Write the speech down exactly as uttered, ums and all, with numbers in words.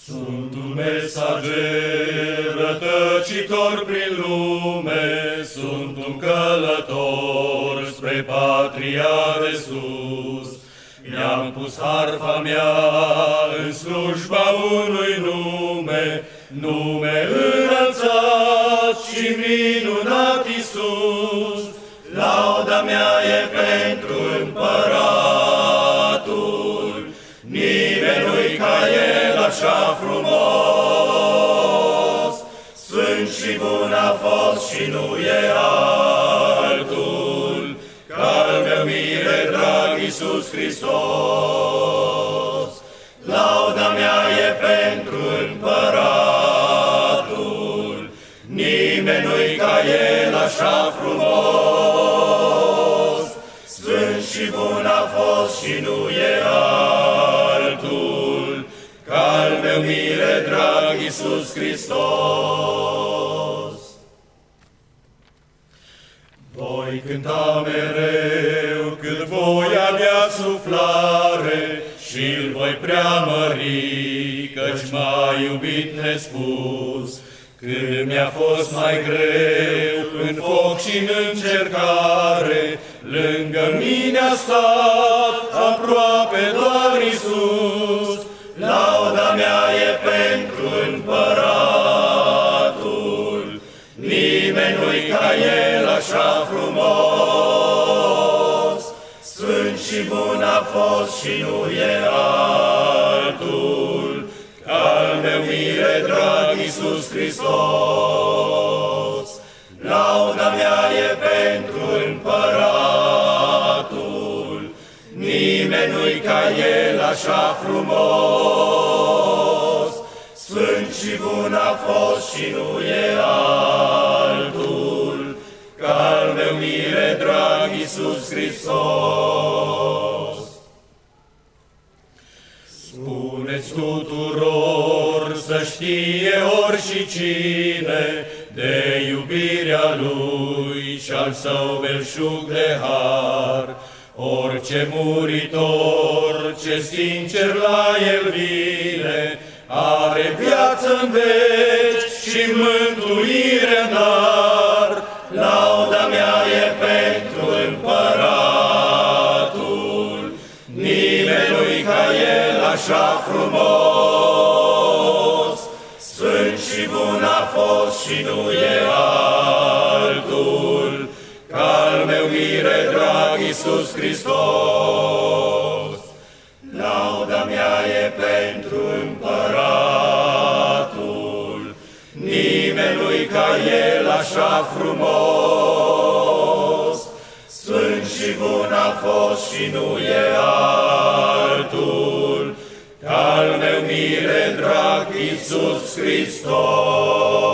Sunt un mesager rătăcitor prin lume, sunt un călător spre patria de sus. Mi-am pus harfa mea în slujba unui nume, nume înălțat și minunat Iisus. Lauda mea e pentru împăratul, nimeni nu-i ca el așa frumos. Sfânt și bun a fost și nu e altul, ca al meu mire drag Iisus Hristos. Lauda mea e pentru împăratul, nimeni nu-i ca el așa frumos. Sfânt și bun a fost și nu e altul, ca al meu mire drag Iisus Hristos. Voi cânta mereu cât voi avea suflare și-l voi preamări, căci m-a iubit nespus. Când mi-a fost mai greu în foc și în încercare, lângă mine a stat aproape doar Iisus. Lauda mea e pentru împăratul, nimeni nu-i ca el așa frumos. Sfânt și bun a fost și nu e altul, ca al meu mire drag Iisus Hristos. Lauda mea e pentru împăratul, nimeni nu-i ca el așa frumos. Sfânt și bun a fost și nu e altul, ca al meu mire drag Iisus Hristos. Spuneți tuturor să știe ori și cine de iubirea lui și al său belșug de har. Orice muritor ce sincer la el vine, are viață în veci și mântuire în dar. Lauda mea e pentru împăratul, nimeni nu-i ca el așa frumos. Sfânt și bun a fost și nu e altul, ca al meu mire drag Iisus Hristos. Lauda mea e pentru împăratul, nimeni nu-i ca el așa frumos. Sfânt și bun a fost și nu e altul, ca al meu mire drag Iisus Hristos.